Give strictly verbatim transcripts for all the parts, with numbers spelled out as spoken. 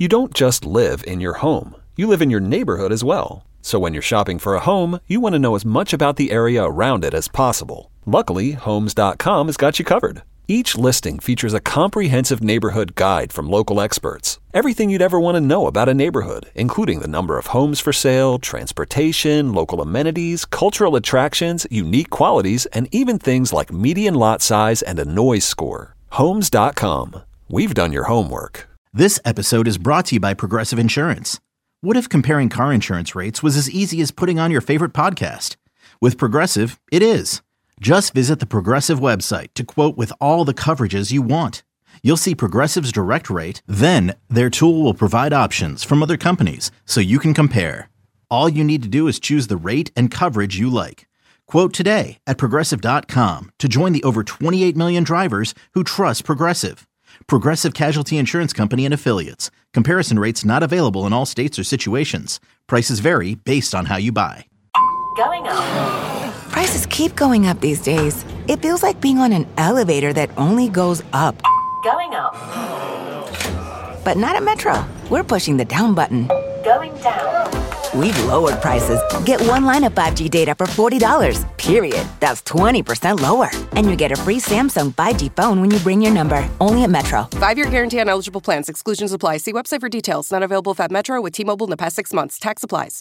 You don't just live in your home. You live in your neighborhood as well. So when you're shopping for a home, you want to know as much about the area around it as possible. Luckily, Homes dot com has got you covered. Each listing features a comprehensive neighborhood guide from local experts. Everything you'd ever want to know about a neighborhood, including the number of homes for sale, transportation, local amenities, cultural attractions, unique qualities, and even things like median lot size and a noise score. Homes dot com. We've done your homework. This episode is brought to you by Progressive Insurance. What if comparing car insurance rates was as easy as putting on your favorite podcast? With Progressive, it is. Just visit the Progressive website to quote with all the coverages you want. You'll see Progressive's direct rate, then their tool will provide options from other companies so you can compare. All you need to do is choose the rate and coverage you like. Quote today at Progressive dot com to join the over twenty-eight million drivers who trust Progressive. Progressive Casualty Insurance Company and Affiliates. Comparison rates not available in all states or situations. Prices vary based on how you buy. Going up. Prices keep going up these days. It feels like being on an elevator that only goes up. Going up. But not at Metro. We're pushing the down button. Going down. We've lowered prices. Get one line of five G data for forty dollars, period. That's twenty percent lower. And you get a free Samsung five G phone when you bring your number. Only at Metro. Five-year guarantee on eligible plans. Exclusions apply. See website for details. Not available at Metro with T-Mobile in the past six months. Tax applies.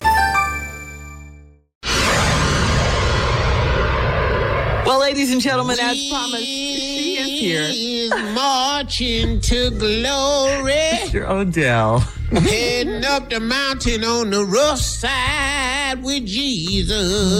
Well, ladies and gentlemen, as promised, she is here. Is marching to glory. Mister Odell. Heading up the mountain on the rough side with Jesus.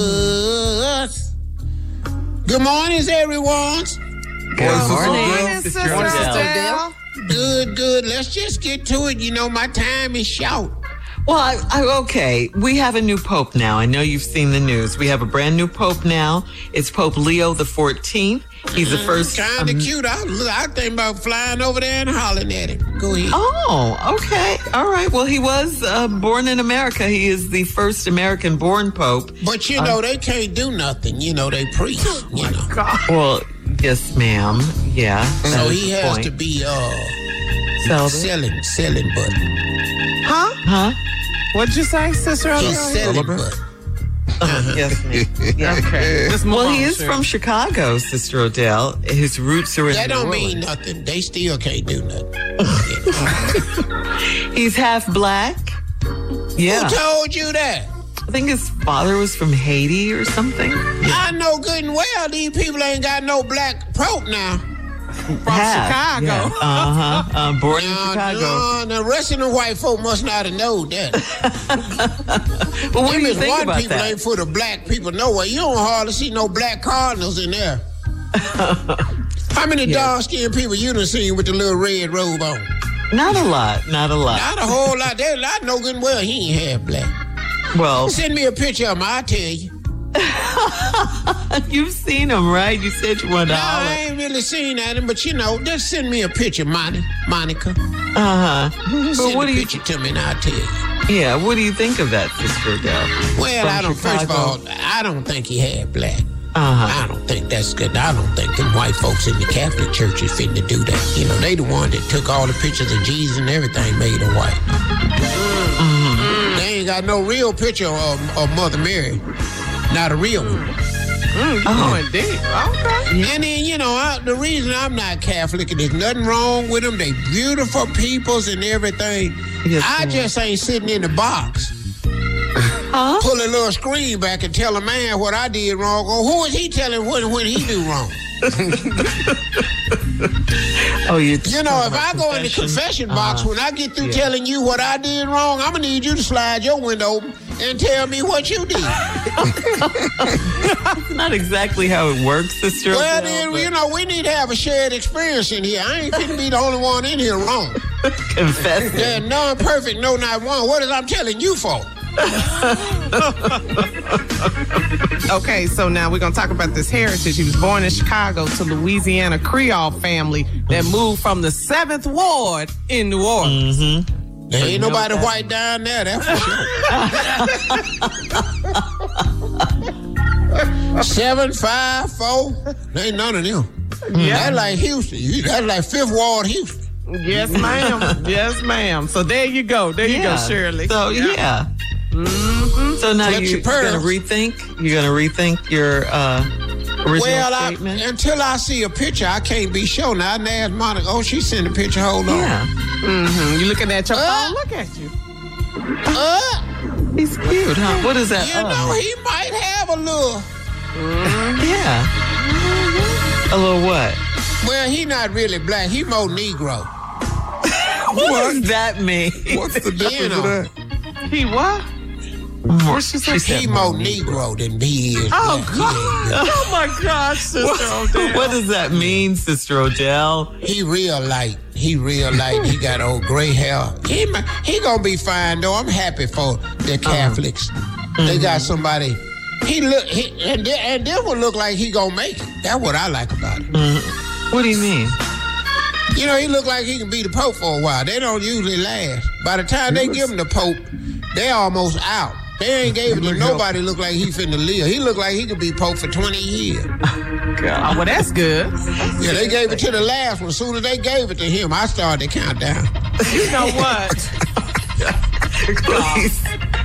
Good morning, everyone. Good morning, morning, Sister Sister Odell. Odell. Good, good. Let's just get to it. You know, my time is short. Well, I, I, okay, we have a new pope now. I know you've seen the news. We have a brand new pope now. It's Pope Leo the fourteenth. He's the first. Kind of um, cute. I, I think about flying over there and hollering at him. Go ahead. Oh, okay. All right. Well, he was uh, born in America. He is the first American-born pope. But, you know, uh, they can't do nothing. You know, they preach. You know. God. Well, yes, ma'am. Yeah. So he has point. to be uh, Sell selling, selling butt. Huh? Huh? What'd you say, Sister Odell? He's selling butt. Uh-huh. Yes, ma'am. Yeah. Okay. Well, on, he is sure. from Chicago, Sister Odell. His roots are in That don't New mean Orleans. nothing. They still can't do nothing. He's half black. Yeah. Who told you that? I think his father was from Haiti or something. I know good and well these people ain't got no black pope now. From Half, Chicago. Yeah. Uh-huh. Uh, born in No, Chicago. no, the rest of the white folk must not have known that. Well, what do Them you is think one about people that? ain't for the black people nowhere. You don't hardly see no black cardinals in there. How many Yeah. dark-skinned people you done seen with the little red robe on? Not a lot. Not a lot. Not a whole lot. There, I know good and well he ain't half black. Well, Send me a picture of him, I'll tell you. you've seen him, right? You said you wanted to No, I holler. ain't really seen at him, but you know, just send me a picture, Mon- Monica. Uh-huh. But Send what a do you... picture to me and I'll tell you. Yeah, what do you think of that, Sister Odell? Well, From I don't, first of Chicago? all, I don't think he had black. Uh-huh. I don't think that's good. I don't think them white folks in the Catholic Church is fitting to do that. You know, they the one that took all the pictures of Jesus and everything, made her white. Mm-hmm. They ain't got no real picture of, of Mother Mary. Not a real one. Mm, you Oh. going deep. Okay. And then, you know, I, the reason I'm not Catholic, there's nothing wrong with them. They beautiful peoples and everything. Yes, I ma'am. just ain't sitting in the box. Huh? Pull a little screen back and tell a man what I did wrong. Or who is he telling what when he do wrong? Oh, you You know, if I go in the confession box, Uh-huh. when I get through Yeah. telling you what I did wrong, I'm going to need you to slide your window open and tell me what you did. That's not exactly how it works, Sister Well, Odell, then, but you know, we need to have a shared experience in here. I ain't finna be the only one in here wrong. confess. There's none perfect, no, not one. What is I'm telling you for? Okay, so now we're going to talk about this heritage. He was born in Chicago to Louisiana Creole family that moved from the seventh Ward in New Orleans. Mm-hmm. There ain't nobody white down there, that's for sure. Seven, five, four. There ain't none of them. Yeah. That's like Houston. You- That's like Fifth Ward, Houston. Yes, ma'am. Yes, ma'am. So there you go. There you Yeah. go, Shirley. So, yeah. Mm-hmm. So now Flex you, your you're going to pearls. rethink? You're going to rethink your uh, original Well, I, statement? until I see a picture, I can't be sure. Now, I done asked Monica, oh, she sent a picture. Hold on. Yeah. Mm-hmm. You looking at your Uh, phone? Look at you. Uh, He's cute, huh? What is that? you uh, know, he might have a little. Yeah. A little what? Well, he not really black. He more Negro. What does that mean? What's the difference of that? He what? What she she said? He more Negro than he is Oh, black. God. Oh, my gosh, Sister Odell. What does that mean, Sister Odell? He real light. He real light. He got old gray hair. He ma- he gonna be fine though. I'm happy for the Catholics. Uh-huh. They got somebody. He look. He, and thi- and this one look like he gonna make it. That's what I like about it. What do you mean? You know, he look like he can be the Pope for a while. They don't usually last. By the time they give him the Pope, they almost out. They ain't gave it to nobody. Look like he finna live. He look like he could be Pope for twenty years. Oh, well, that's good. Yeah, they gave it to the last one. As soon as they gave it to him, I started the countdown. You know what? Please.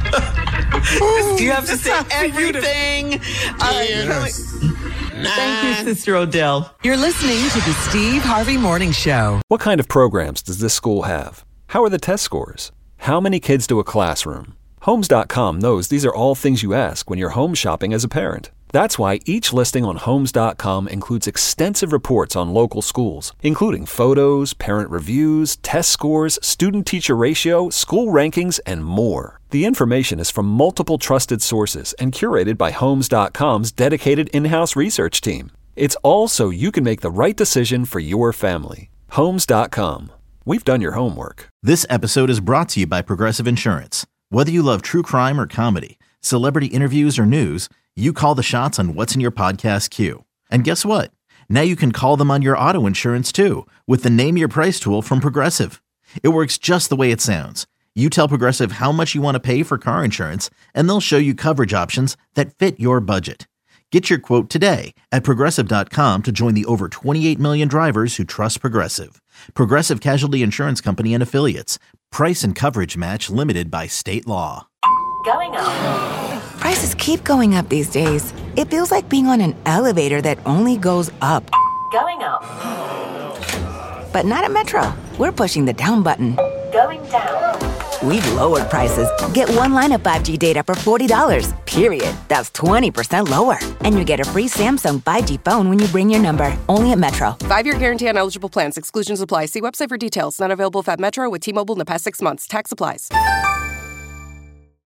You have to say It's up to you to- everything. All right, Yes. thank you, Nine. Sister Odell. You're listening to the Steve Harvey Morning Show. What kind of programs does this school have? How are the test scores? How many kids do a classroom? Homes dot com knows these are all things you ask when you're home shopping as a parent. That's why each listing on Homes dot com includes extensive reports on local schools, including photos, parent reviews, test scores, student-teacher ratio, school rankings, and more. The information is from multiple trusted sources and curated by Homes dot com's dedicated in-house research team. It's all so you can make the right decision for your family. Homes dot com. We've done your homework. This episode is brought to you by Progressive Insurance. Whether you love true crime or comedy, celebrity interviews or news, you call the shots on what's in your podcast queue. And guess what? Now you can call them on your auto insurance too with the Name Your Price tool from Progressive. It works just the way it sounds. You tell Progressive how much you want to pay for car insurance, and they'll show you coverage options that fit your budget. Get your quote today at Progressive dot com to join the over twenty-eight million drivers who trust Progressive. Progressive Casualty Insurance Company and Affiliates. Price and coverage match limited by state law. Going up. Prices keep going up these days. It feels like being on an elevator that only goes up. Going up. But not at Metro. We're pushing the down button. Going down. We've lowered prices. Get one line of five G data for forty dollars, period. That's twenty percent lower. And you get a free Samsung five G phone when you bring your number. Only at Metro. Five-year guarantee on eligible plans. Exclusions apply. See website for details. Not available if at Metro with T-Mobile in the past six months. Tax applies.